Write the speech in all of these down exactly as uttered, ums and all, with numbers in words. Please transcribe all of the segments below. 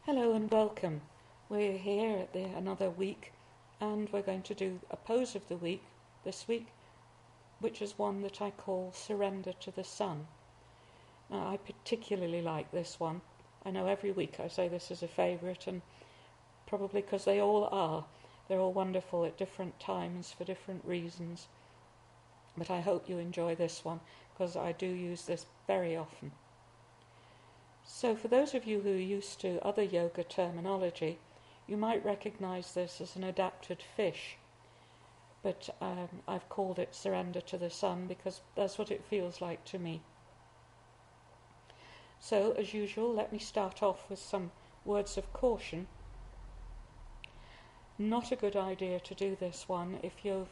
Hello and welcome. We're here at the another week and we're going to do a pose of the week this week, which is one that I call Surrender to the Sun. Now, I particularly like this one. I know every week I say this is a favourite, and probably because they all are. They're all wonderful at different times for different reasons. But I hope you enjoy this one because I do use this very often. So for those of you who are used to other yoga terminology, you might recognise this as an adapted fish. But um, I've called it Surrender to the Sun because that's what it feels like to me. So, as usual, let me start off with some words of caution. Not a good idea to do this one if you've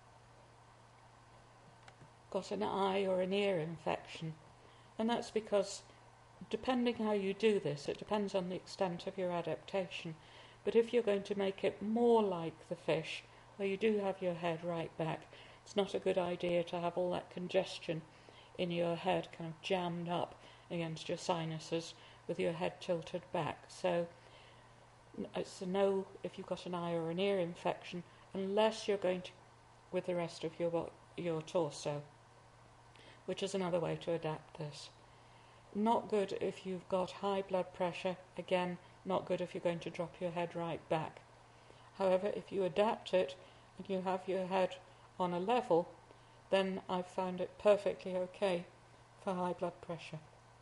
got an eye or an ear infection. And that's because, depending how you do this, it depends on the extent of your adaptation. But if you're going to make it more like the fish, where you do have your head right back, it's not a good idea to have all that congestion in your head kind of jammed up against your sinuses with your head tilted back. So it's a no if you've got an eye or an ear infection, unless you're going to with the rest of your your torso, which is another way to adapt this. Not good if you've got high blood pressure. Again, not good if you're going to drop your head right back. However, if you adapt it and you have your head on a level, then I've found it perfectly okay for high blood pressure.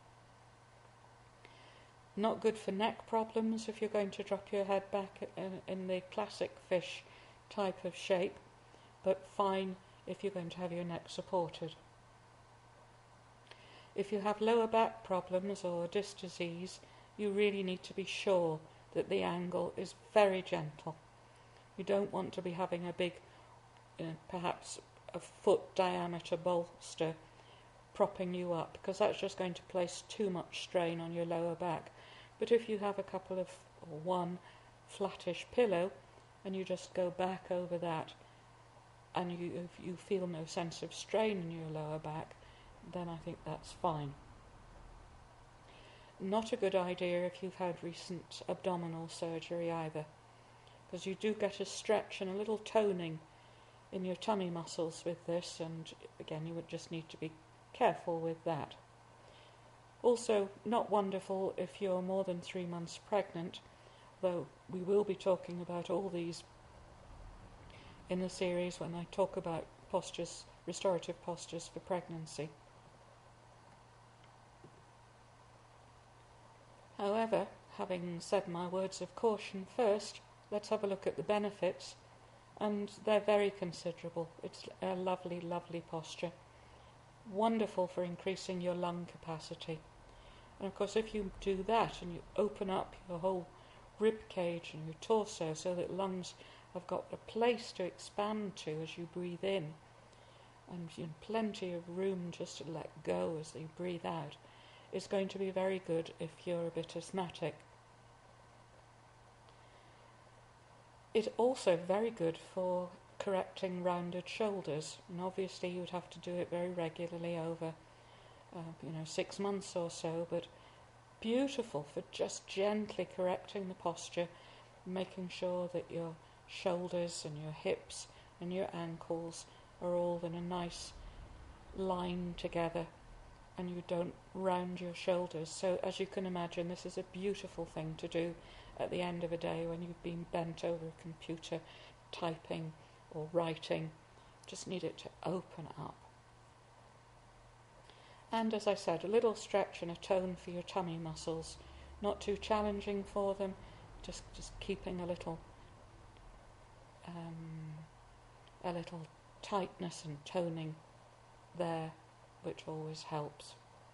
Not good for neck problems if you're going to drop your head back in, in the classic fish type of shape, but fine if you're going to have your neck supported. If you have lower back problems or disc disease, you really need to be sure that the angle is very gentle. You don't want to be having a big, uh, perhaps a foot diameter bolster propping you up, because that's just going to place too much strain on your lower back. But if you have a couple of, or one flattish pillow, and you just go back over that, and you you feel no sense of strain in your lower back, then I think that's fine. Not a good idea if you've had recent abdominal surgery either, because you do get a stretch and a little toning in your tummy muscles with this, and again you would just need to be careful with that. Also, not wonderful if you're more than three months pregnant, though we will be talking about all these in the series when I talk about postures, restorative postures for pregnancy. However, having said my words of caution first, let's have a look at the benefits, and they're very considerable. It's a lovely, lovely posture. Wonderful for increasing your lung capacity. And of course, if you do that and you open up your whole rib cage and your torso so that lungs have got a place to expand to as you breathe in, and you know, plenty of room just to let go as you breathe out, is going to be very good if you're a bit asthmatic. It's also very good for correcting rounded shoulders, and obviously you would have to do it very regularly over uh, you know six months or so, but beautiful for just gently correcting the posture, making sure that your shoulders and your hips and your ankles are all in a nice line together and you don't round your shoulders. So as you can imagine, this is a beautiful thing to do at the end of a day when you've been bent over a computer typing or writing. Just need it to open up. And as I said, a little stretch and a tone for your tummy muscles. Not too challenging for them, just just keeping a little um, a little tightness and toning there, which always helps.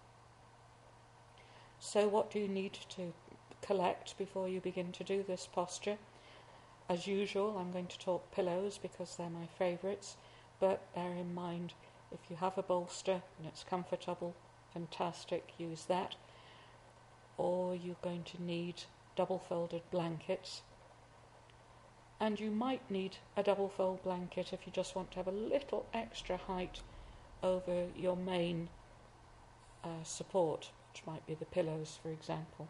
So what do you need to collect before you begin to do this posture? As usual, I'm going to talk pillows because they're my favourites, but bear in mind, if you have a bolster and it's comfortable, fantastic, use that. Or you're going to need double-folded blankets. And you might need a double-fold blanket if you just want to have a little extra height over your main uh, support, which might be the pillows, for example.